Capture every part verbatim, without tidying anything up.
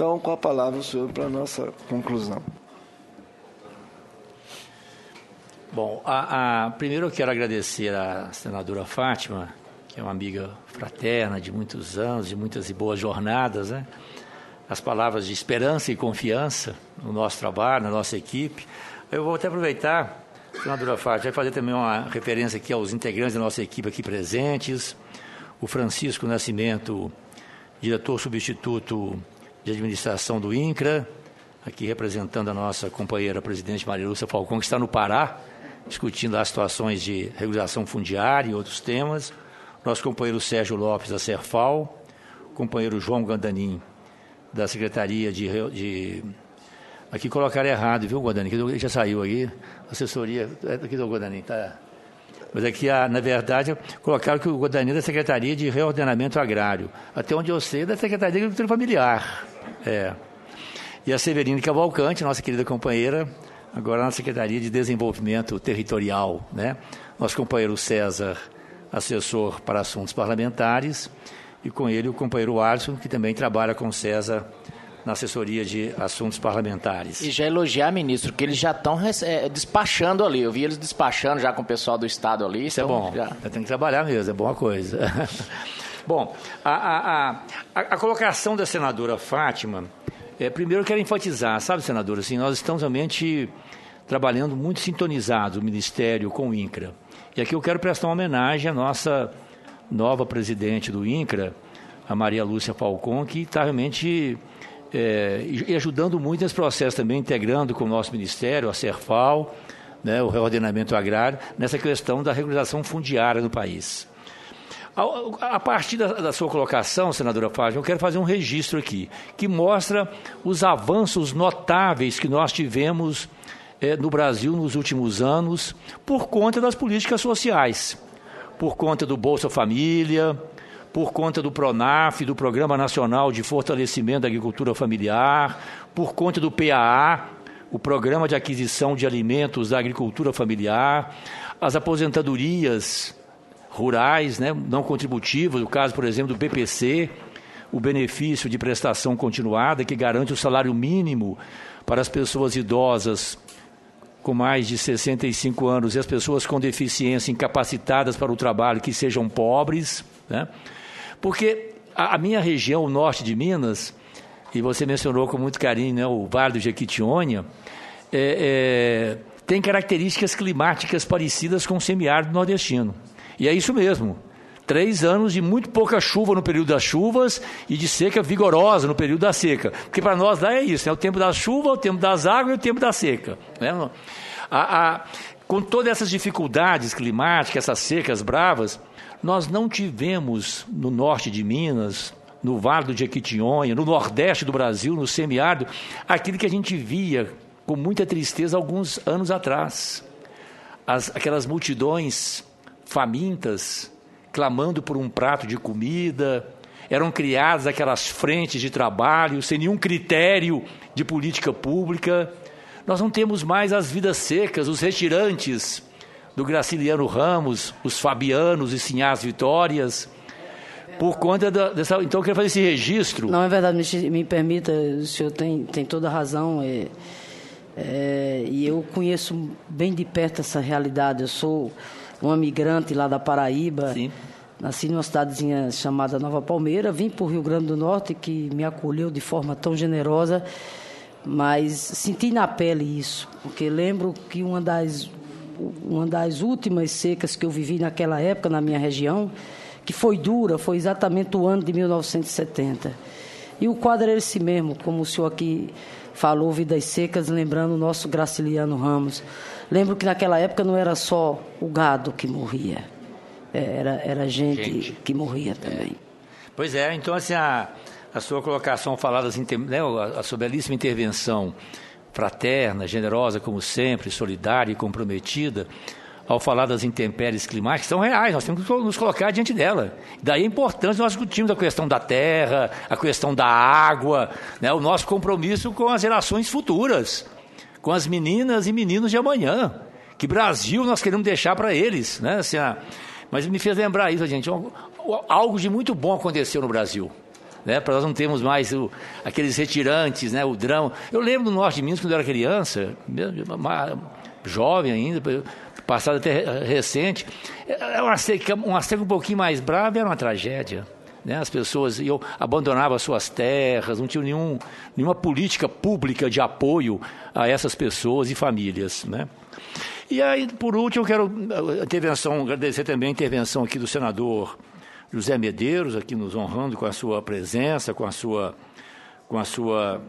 Então, com a palavra o senhor para a nossa conclusão. Bom, a, a, primeiro eu quero agradecer à senadora Fátima, que é uma amiga fraterna de muitos anos, de muitas e boas jornadas, né? As palavras de esperança e confiança no nosso trabalho, na nossa equipe. Eu vou até aproveitar, senadora Fátima, vai fazer também uma referência aqui aos integrantes da nossa equipe aqui presentes, o Francisco Nascimento, diretor substituto de administração do INCRA, aqui representando a nossa companheira presidente Maria Lúcia Falcão, que está no Pará, discutindo as situações de regularização fundiária e outros temas, nosso companheiro Sérgio Lopes, da Serfal, companheiro João Gandanin, da Secretaria de... de... Aqui colocaram errado, viu, Gandanin? Ele já saiu aí, assessoria... Aqui do Gandanin, tá... Mas aqui, na verdade, colocaram que o Gandanin é da Secretaria de Reordenamento Agrário. Até onde eu sei, é da Secretaria de Agricultura Familiar. É. E a Severine Cavalcante, nossa querida companheira, agora na Secretaria de Desenvolvimento Territorial, né? Nosso companheiro César, assessor para assuntos parlamentares, e com ele o companheiro Alisson, que também trabalha com o César na assessoria de assuntos parlamentares. E já elogiar, ministro, que eles já estão é, despachando ali. Eu vi eles despachando já com o pessoal do Estado ali. Isso então, é bom. Já... Tem que trabalhar mesmo, é boa coisa. Bom, a, a, a, a colocação da senadora Fátima, é, primeiro eu quero enfatizar, sabe, senadora, assim, nós estamos realmente trabalhando muito sintonizados, o Ministério com o INCRA. E aqui eu quero prestar uma homenagem à nossa nova presidente do INCRA, a Maria Lúcia Falcão, que está realmente é, e ajudando muito nesse processo também, integrando com o nosso Ministério, a Serfal, né, o reordenamento agrário, nessa questão da regularização fundiária no país. A, a partir da, da sua colocação, senadora Fátima, eu quero fazer um registro aqui, que mostra os avanços notáveis que nós tivemos é, no Brasil nos últimos anos, por conta das políticas sociais, por conta do Bolsa Família, por conta do PRONAF, do Programa Nacional de Fortalecimento da Agricultura Familiar, por conta do P A A, o Programa de Aquisição de Alimentos da Agricultura Familiar, as aposentadorias rurais, né, não contributivas, no caso, por exemplo, do B P C, o benefício de prestação continuada, que garante o salário mínimo para as pessoas idosas com mais de sessenta e cinco anos e as pessoas com deficiência incapacitadas para o trabalho que sejam pobres, né? Porque a, a minha região, o norte de Minas, e você mencionou com muito carinho, né, o Vale do Jequitinhonha, é, é, tem características climáticas parecidas com o semiárido nordestino. E é isso mesmo. Três anos de muito pouca chuva no período das chuvas e de seca vigorosa no período da seca. Porque para nós lá é isso, é o tempo da chuva, o tempo das águas e o tempo da seca. Né? A, a, com todas essas dificuldades climáticas, essas secas bravas, nós não tivemos no norte de Minas, no Vale do Jequitinhonha, no nordeste do Brasil, no semiárido, aquilo que a gente via com muita tristeza alguns anos atrás. As, aquelas multidões famintas, clamando por um prato de comida, eram criadas aquelas frentes de trabalho, sem nenhum critério de política pública. Nós não temos mais as vidas secas, os retirantes do Graciliano Ramos, os Fabianos e Sinhás Vitórias, por conta da, dessa... Então eu quero fazer esse registro. Não, é verdade, me, me permita, o senhor tem, tem toda a razão, é, é, e eu conheço bem de perto essa realidade. Eu sou uma migrante lá da Paraíba. Sim. Nasci numa cidadezinha chamada Nova Palmeira, vim para o Rio Grande do Norte, que me acolheu de forma tão generosa, mas senti na pele isso, porque lembro que uma das, uma das últimas secas que eu vivi naquela época na minha região, que foi dura, foi exatamente o ano de mil novecentos e setenta. E o quadro era esse mesmo, como o senhor aqui falou, vidas secas, lembrando o nosso Graciliano Ramos. Lembro que naquela época não era só o gado que morria, era, era gente, gente que morria também. É. Pois é, então assim, a, a sua colocação falada, assim, né, a, a sua belíssima intervenção fraterna, generosa como sempre, solidária e comprometida, ao falar das intempéries climáticas, são reais, nós temos que nos colocar diante dela. Daí a importância nós discutimos a questão da terra, a questão da água, né, o nosso compromisso com as gerações futuras, com as meninas e meninos de amanhã. Que Brasil nós queremos deixar para eles, né? Assim, ah, mas me fez lembrar isso, gente. Algo de muito bom aconteceu no Brasil. né? Para nós não termos mais o, aqueles retirantes, né? O drão. Eu lembro do norte de Minas, quando eu era criança, uma, jovem ainda, passado até recente, uma seca, uma seca um pouquinho mais brava era uma tragédia. Né? As pessoas iam, abandonavam as suas terras, não tinham nenhum, nenhuma política pública de apoio a essas pessoas e famílias. Né? E aí, por último, eu quero a intervenção, agradecer também a intervenção aqui do senador José Medeiros, aqui nos honrando com a sua presença, com a sua, com a sua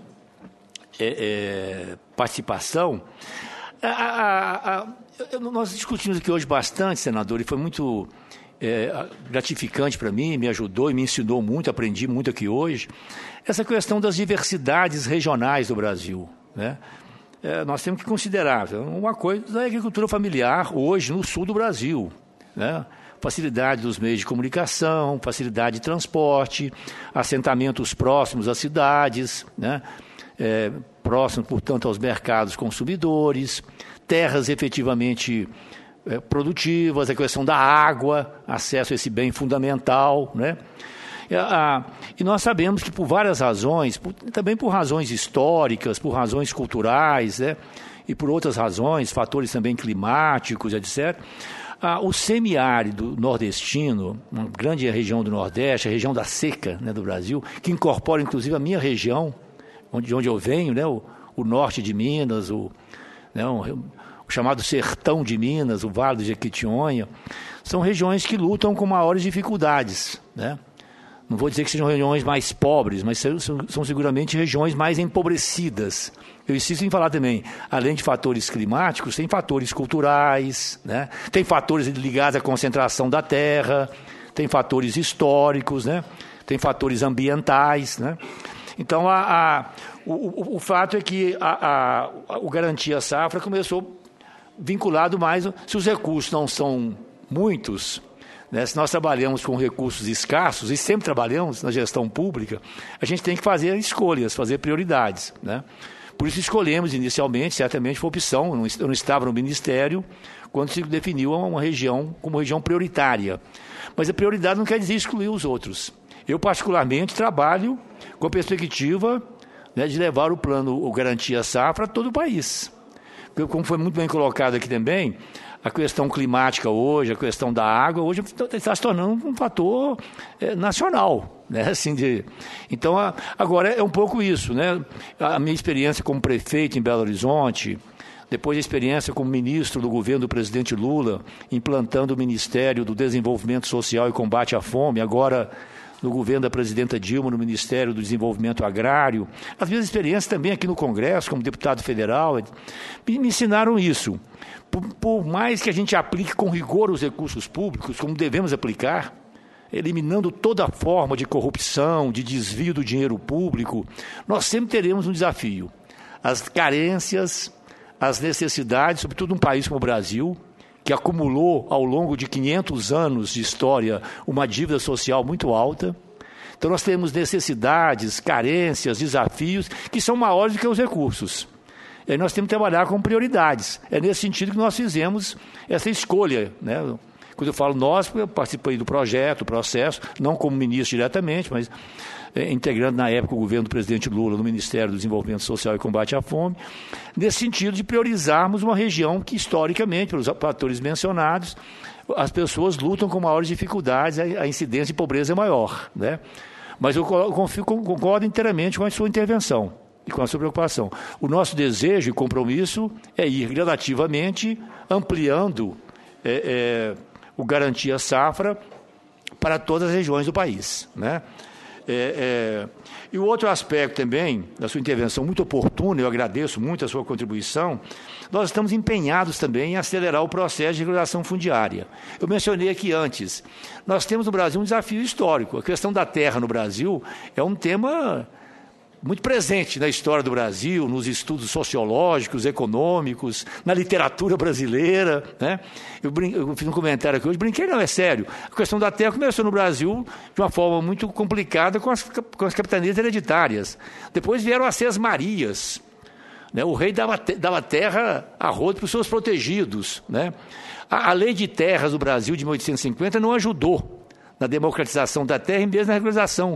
é, é, participação. A, a, a, nós discutimos aqui hoje bastante, senador, e foi muito é, gratificante para mim, me ajudou e me ensinou muito, aprendi muito aqui hoje, essa questão das diversidades regionais do Brasil. Né? É, nós temos que considerar uma coisa da agricultura familiar hoje no sul do Brasil, né? Facilidade dos meios de comunicação, facilidade de transporte, assentamentos próximos às cidades, né? É, próximos, portanto, aos mercados consumidores, terras efetivamente é, produtivas, a questão da água, acesso a esse bem fundamental, né? E, a, e nós sabemos que por várias razões, por, também por razões históricas, por razões culturais, né? E por outras razões, fatores também climáticos, etcétera, Ah, o semiárido nordestino, uma grande região do Nordeste, a região da seca, né, do Brasil, que incorpora inclusive a minha região, onde, de onde eu venho, né, o, o norte de Minas, o, né, o, o chamado sertão de Minas, o Vale do Jequitinhonha, são regiões que lutam com maiores dificuldades. Né? Não vou dizer que sejam regiões mais pobres, mas são, são seguramente regiões mais empobrecidas. Eu insisto em falar também, além de fatores climáticos, tem fatores culturais, né? Tem fatores ligados à concentração da terra, tem fatores históricos, né? Tem fatores ambientais. Né? Então, a, a, o, o fato é que a, a, o Garantia Safra começou vinculado mais, se os recursos não são muitos, né? Se nós trabalhamos com recursos escassos, e sempre trabalhamos na gestão pública, a gente tem que fazer escolhas, fazer prioridades, né? Por isso escolhemos inicialmente, certamente foi opção, eu não estava no Ministério, quando se definiu uma região como região prioritária. Mas a prioridade não quer dizer excluir os outros. Eu, particularmente, trabalho com a perspectiva, né, de levar o plano, o Garantia Safra, a todo o país. Porque, como foi muito bem colocado aqui também, a questão climática hoje, a questão da água, hoje está se tornando um fator é, nacional. Né? Assim de... Então, a, agora é um pouco isso. Né? A minha experiência como prefeito em Belo Horizonte, depois a experiência como ministro do governo do presidente Lula, implantando o Ministério do Desenvolvimento Social e Combate à Fome, agora no governo da presidenta Dilma, no Ministério do Desenvolvimento Agrário. As minhas experiências também aqui no Congresso, como deputado federal, me, me ensinaram isso. Por, por mais que a gente aplique com rigor os recursos públicos, como devemos aplicar, eliminando toda forma de corrupção, de desvio do dinheiro público, nós sempre teremos um desafio. As carências, as necessidades, sobretudo num país como o Brasil, que acumulou ao longo de quinhentos anos de história uma dívida social muito alta. Então nós temos necessidades, carências, desafios que são maiores do que os recursos. E aí nós temos que trabalhar com prioridades. É nesse sentido que nós fizemos essa escolha, né? Quando eu falo nós, eu participei do projeto, do processo, não como ministro diretamente, mas é, integrando na época o governo do presidente Lula no Ministério do Desenvolvimento Social e Combate à Fome, nesse sentido de priorizarmos uma região que, historicamente, pelos fatores mencionados, as pessoas lutam com maiores dificuldades, a incidência de pobreza é maior. Né? Mas eu concordo inteiramente com a sua intervenção e com a sua preocupação. O nosso desejo e compromisso é ir gradativamente ampliando é, é, o Garantia Safra para todas as regiões do país. Né? É, é, e o outro aspecto também, da sua intervenção muito oportuna, eu agradeço muito a sua contribuição, nós estamos empenhados também em acelerar o processo de regularização fundiária. Eu mencionei aqui antes, nós temos no Brasil um desafio histórico. A questão da terra no Brasil é um tema muito presente na história do Brasil, nos estudos sociológicos, econômicos, na literatura brasileira. Né? Eu, brin... eu fiz um comentário aqui hoje, brinquei, não, é sério. A questão da terra começou no Brasil de uma forma muito complicada com as, com as capitanias hereditárias. Depois vieram as Seis Marias. Né? O rei dava, te... dava terra a rodo para os seus protegidos. Né? A, a lei de terras do Brasil de mil oitocentos e cinquenta não ajudou na democratização da terra e mesmo na regularização,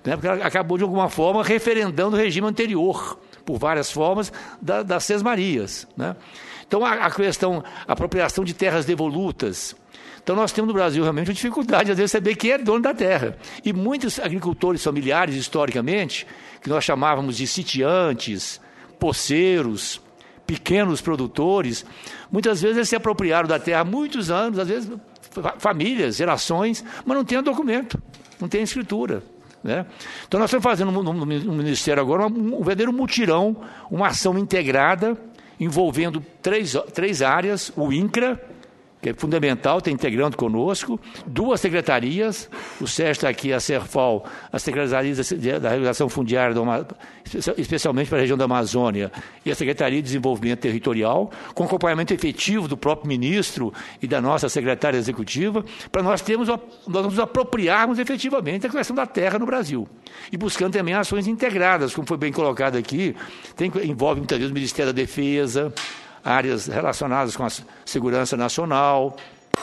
né? Porque ela acabou, de alguma forma, referendando o regime anterior, por várias formas, da, das Sesmarias, né? Então, a, a questão, a apropriação de terras devolutas. Então, nós temos no Brasil realmente uma dificuldade, às vezes, de saber quem é dono da terra. E muitos agricultores familiares, historicamente, que nós chamávamos de sitiantes, poceiros, pequenos produtores, muitas vezes eles se apropriaram da terra há muitos anos, às vezes famílias, gerações, mas não tem documento, não tem escritura, né? Então, nós estamos fazendo no, no, no Ministério agora um, um verdadeiro mutirão, uma ação integrada, envolvendo três, três áreas, o INCRA, que é fundamental, está integrando conosco, duas secretarias, o Sérgio está aqui, a Serfal, a Secretaria da Regulação Fundiária, especialmente para a região da Amazônia, e a Secretaria de Desenvolvimento Territorial, com acompanhamento efetivo do próprio ministro e da nossa secretária executiva, para nós termos, nós nos apropriarmos efetivamente da questão da terra no Brasil. E buscando também ações integradas, como foi bem colocado aqui, tem, envolve muitas vezes o Ministério da Defesa, áreas relacionadas com a segurança nacional,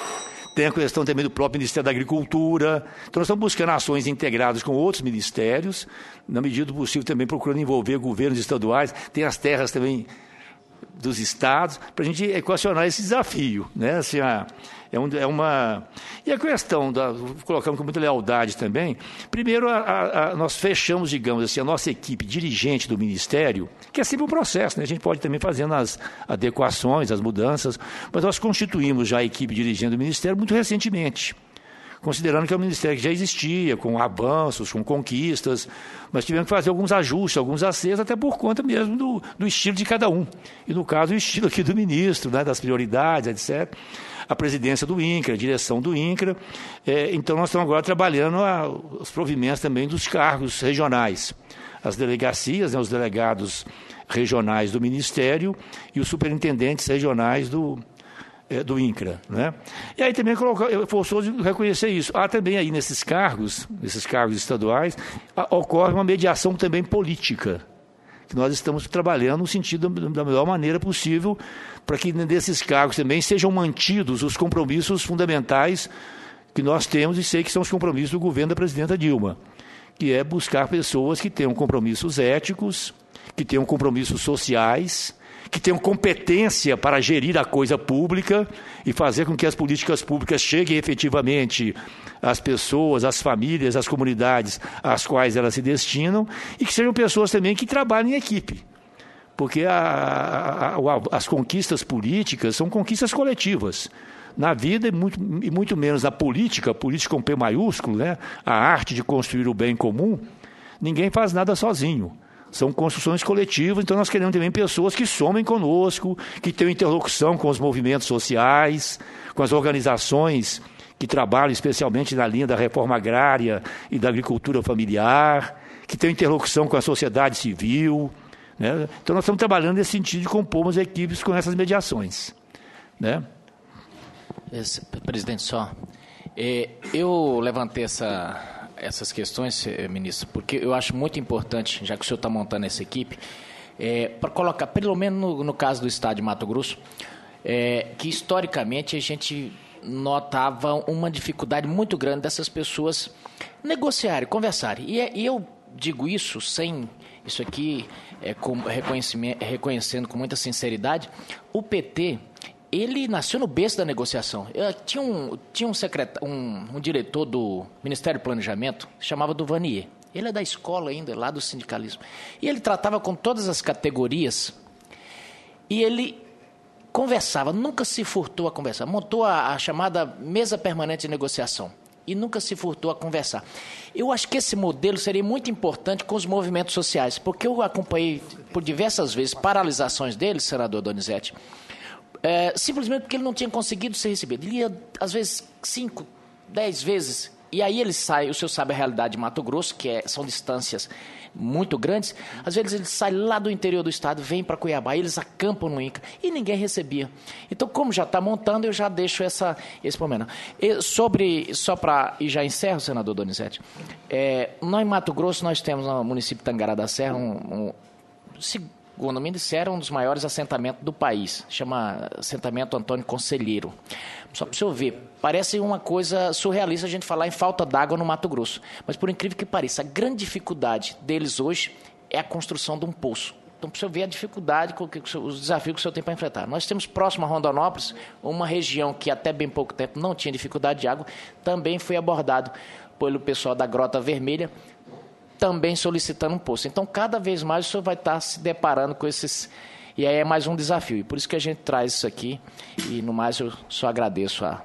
tem a questão também do próprio Ministério da Agricultura. Então, nós estamos buscando ações integradas com outros ministérios, na medida do possível também procurando envolver governos estaduais, tem as terras também dos estados, para a gente equacionar esse desafio, né? Assim, a, é, um, é uma... E a questão, da, colocamos com muita lealdade também, primeiro a, a, a, nós fechamos, digamos assim, a nossa equipe dirigente do Ministério, que é sempre um processo, né? A gente pode também fazendo as adequações, as mudanças, mas nós constituímos já a equipe dirigente do Ministério muito recentemente, considerando que é um ministério que já existia, com avanços, com conquistas, mas tivemos que fazer alguns ajustes, alguns acertos, até por conta mesmo do, do estilo de cada um. E, no caso, o estilo aqui do ministro, né, das prioridades, etcétera. A presidência do INCRA, a direção do INCRA. É, então, nós estamos agora trabalhando a, os provimentos também dos cargos regionais. As delegacias, né, os delegados regionais do Ministério e os superintendentes regionais do do INCRA, né? E aí também é forçoso reconhecer isso. Há também aí nesses cargos, nesses cargos estaduais, ocorre uma mediação também política, que nós estamos trabalhando no sentido da melhor maneira possível, para que nesses cargos também sejam mantidos os compromissos fundamentais que nós temos, e sei que são os compromissos do governo da presidenta Dilma, que é buscar pessoas que tenham compromissos éticos, que tenham compromissos sociais, que tenham competência para gerir a coisa pública e fazer com que as políticas públicas cheguem efetivamente às pessoas, às famílias, às comunidades às quais elas se destinam, e que sejam pessoas também que trabalhem em equipe. Porque a, a, a, as conquistas políticas são conquistas coletivas. Na vida, e muito, e muito menos na política, política com P maiúsculo, né? A arte de construir o bem comum, ninguém faz nada sozinho. São construções coletivas, então nós queremos também pessoas que somem conosco, que tenham interlocução com os movimentos sociais, com as organizações que trabalham especialmente na linha da reforma agrária e da agricultura familiar, que tenham interlocução com a sociedade civil, né? Então nós estamos trabalhando nesse sentido de compor as equipes com essas mediações, né? Esse, presidente, só, é, eu levantei essa... essas questões, ministro, porque eu acho muito importante, já que o senhor está montando essa equipe, é, para colocar, pelo menos no, no caso do estado de Mato Grosso, é, que historicamente a gente notava uma dificuldade muito grande dessas pessoas negociarem, conversarem. E, é, e eu digo isso sem, isso aqui é, com reconhecimento, reconhecendo com muita sinceridade, o P T... ele nasceu no berço da negociação. Eu, tinha um, tinha um, secretar, um, um diretor do Ministério do Planejamento, chamava Duvanier. Ele é da escola ainda, lá do sindicalismo. E ele tratava com todas as categorias e ele conversava, nunca se furtou a conversar. Montou a, a chamada mesa permanente de negociação e nunca se furtou a conversar. Eu acho que esse modelo seria muito importante com os movimentos sociais, porque eu acompanhei por diversas vezes paralisações dele, senador Donizete, É, simplesmente porque ele não tinha conseguido ser recebido. Ele ia, às vezes, cinco, dez vezes, e aí ele sai, o senhor sabe a realidade de Mato Grosso, que é, são distâncias muito grandes, às vezes ele sai lá do interior do estado, vem para Cuiabá, eles acampam no INCRA, e ninguém recebia. Então, como já está montando, eu já deixo essa, esse problema. E sobre, só para, e já encerro, senador Donizete, é, nós em Mato Grosso, nós temos no município de Tangará da Serra, um, um, Gondominici era um dos maiores assentamentos do país, chama assentamento Antônio Conselheiro. Só para o senhor ver, parece uma coisa surrealista a gente falar em falta d'água no Mato Grosso, mas por incrível que pareça, a grande dificuldade deles hoje é a construção de um poço. Então, para o senhor ver a dificuldade, os desafios que o senhor tem para enfrentar. Nós temos próximo a Rondonópolis, uma região que até bem pouco tempo não tinha dificuldade de água, também foi abordado pelo pessoal da Grota Vermelha, também solicitando um poço. Então, cada vez mais o senhor vai estar se deparando com esses... E aí é mais um desafio. E por isso que a gente traz isso aqui. E, no mais, eu só agradeço a...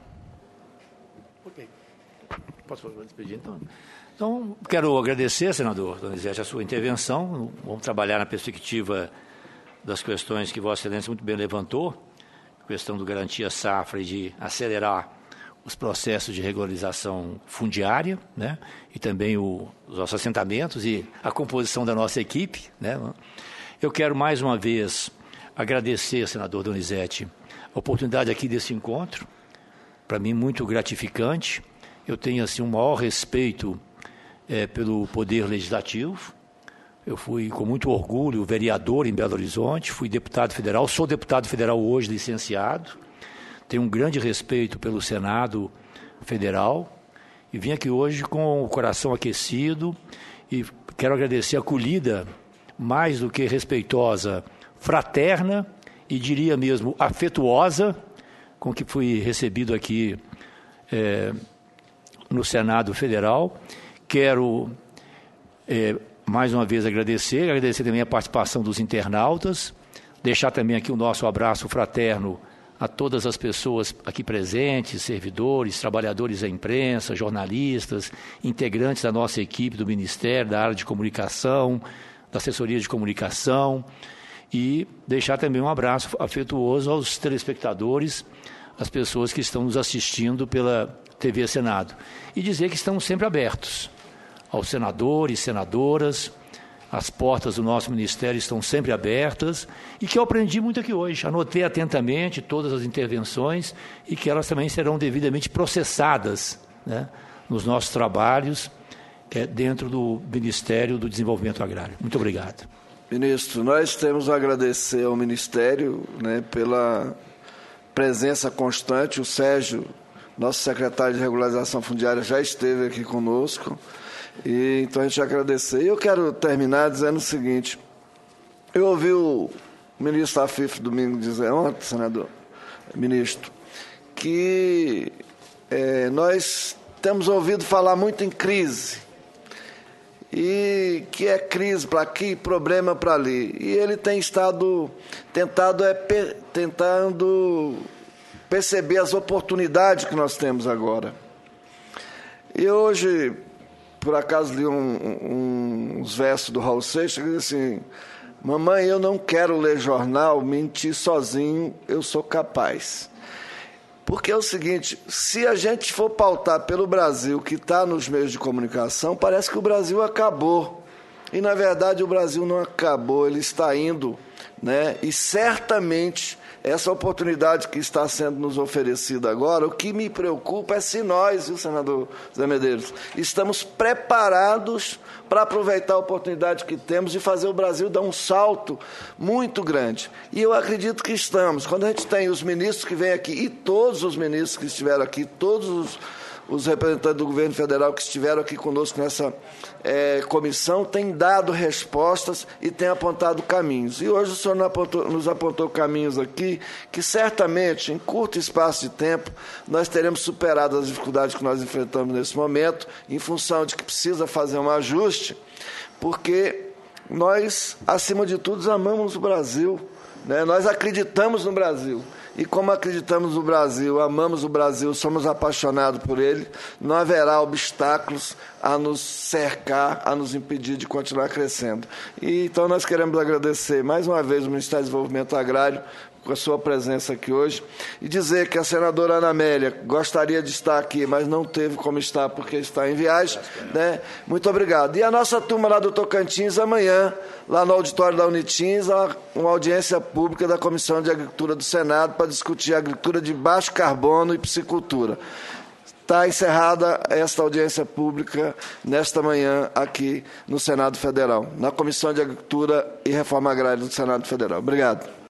Ok. Posso despedir, então? Então, quero agradecer, senador Donizete, a sua intervenção. Vamos trabalhar na perspectiva das questões que Vossa Excelência muito bem levantou, a questão do garantia safra e de acelerar os processos de regularização fundiária, né, e também o, os nossos assentamentos e a composição da nossa equipe, né. Eu quero mais uma vez agradecer, senador Donizete, a oportunidade aqui desse encontro, para mim muito gratificante. Eu tenho assim um maior respeito É, pelo Poder Legislativo. Eu fui com muito orgulho vereador em Belo Horizonte, fui deputado federal, sou deputado federal hoje, licenciado, tenho um grande respeito pelo Senado Federal e vim aqui hoje com o coração aquecido e quero agradecer a acolhida mais do que respeitosa, fraterna e diria mesmo afetuosa com que fui recebido aqui é, no Senado Federal. Quero, é, mais uma vez, agradecer, agradecer também a participação dos internautas, deixar também aqui o nosso abraço fraterno a todas as pessoas aqui presentes, servidores, trabalhadores da imprensa, jornalistas, integrantes da nossa equipe do Ministério, da área de comunicação, da assessoria de comunicação, e deixar também um abraço afetuoso aos telespectadores, às pessoas que estão nos assistindo pela T V Senado, e dizer que estamos sempre abertos aos senadores, senadoras, as portas do nosso ministério estão sempre abertas e que eu aprendi muito aqui hoje. Anotei atentamente todas as intervenções e que elas também serão devidamente processadas, né, nos nossos trabalhos é, dentro do Ministério do Desenvolvimento Agrário. Muito obrigado. Ministro, nós temos a agradecer ao Ministério, né, pela presença constante. O Sérgio, nosso secretário de Regularização Fundiária, já esteve aqui conosco. E, então a gente agradecer. E eu quero terminar dizendo o seguinte: eu ouvi o ministro Afif domingo dizer ontem, senador, ministro, que é, nós temos ouvido falar muito em crise, e que é crise para aqui, problema para ali. E ele tem estado tentado, é, per, tentando perceber as oportunidades que nós temos agora. E hoje, por acaso, li um, um, uns versos do Raul Seixas que diz assim: mamãe, eu não quero ler jornal, mentir sozinho, eu sou capaz. Porque é o seguinte, se a gente for pautar pelo Brasil que está nos meios de comunicação, parece que o Brasil acabou. E, na verdade, o Brasil não acabou, ele está indo, né? E certamente essa oportunidade que está sendo nos oferecida agora, o que me preocupa é se nós, viu, senador Zé Medeiros, estamos preparados para aproveitar a oportunidade que temos de fazer o Brasil dar um salto muito grande. E eu acredito que estamos. Quando a gente tem os ministros que vêm aqui, e todos os ministros que estiveram aqui, todos os, os representantes do governo federal que estiveram aqui conosco nessa é, comissão, têm dado respostas e têm apontado caminhos. E hoje o senhor nos apontou, nos apontou caminhos aqui que certamente, em curto espaço de tempo, nós teremos superado as dificuldades que nós enfrentamos nesse momento, em função de que precisa fazer um ajuste, porque nós, acima de tudo, amamos o Brasil, né? Nós acreditamos no Brasil. E como acreditamos no Brasil, amamos o Brasil, somos apaixonados por ele, não haverá obstáculos a nos cercar, a nos impedir de continuar crescendo. E, então nós queremos agradecer mais uma vez o Ministério do Desenvolvimento Agrário com a sua presença aqui hoje e dizer que a senadora Ana Amélia gostaria de estar aqui, mas não teve como estar porque está em viagem, né? Muito obrigado. E a nossa turma lá do Tocantins, amanhã, lá no auditório da Unitins, uma audiência pública da Comissão de Agricultura do Senado para discutir a agricultura de baixo carbono e piscicultura. Está encerrada esta audiência pública nesta manhã aqui no Senado Federal, na Comissão de Agricultura e Reforma Agrária do Senado Federal. Obrigado.